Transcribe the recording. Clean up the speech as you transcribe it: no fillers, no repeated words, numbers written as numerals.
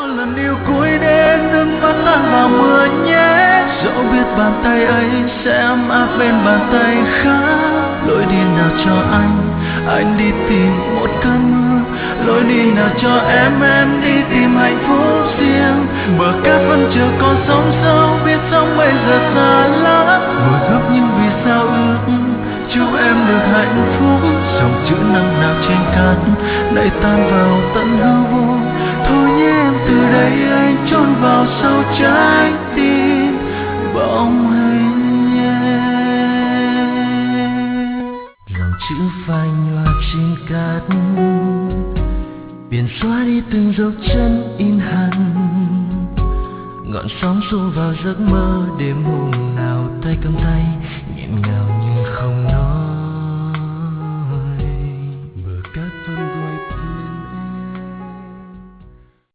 lần yêu cuối đến đừng bắt tan vào mưa nhé. Dẫu biết bàn tay ấy sẽ ấm áp bên bàn tay khác. Lối đi nào cho anh đi tìm một cơn mưa. Lối đi nào cho em đi tìm hạnh phúc riêng. Bờ cát vẫn chờ con sóng sâu, biết sóng bây giờ xa lắm. Ngồi gấp nhưng vì sao ước chúc em được hạnh phúc. Dòng chữ nặng nặc trên cát lại tan vào tận hư vô. Thôi nhé em, từ đây anh chôn vào sâu trái tim bóng hình nhé. Dòng chữ phai nhòa trên cát, biển xóa đi từng dấu chân in hằn. Ngọn sóng xô vào giấc mơ đêm hôm nào tay cầm tay nghẹn ngào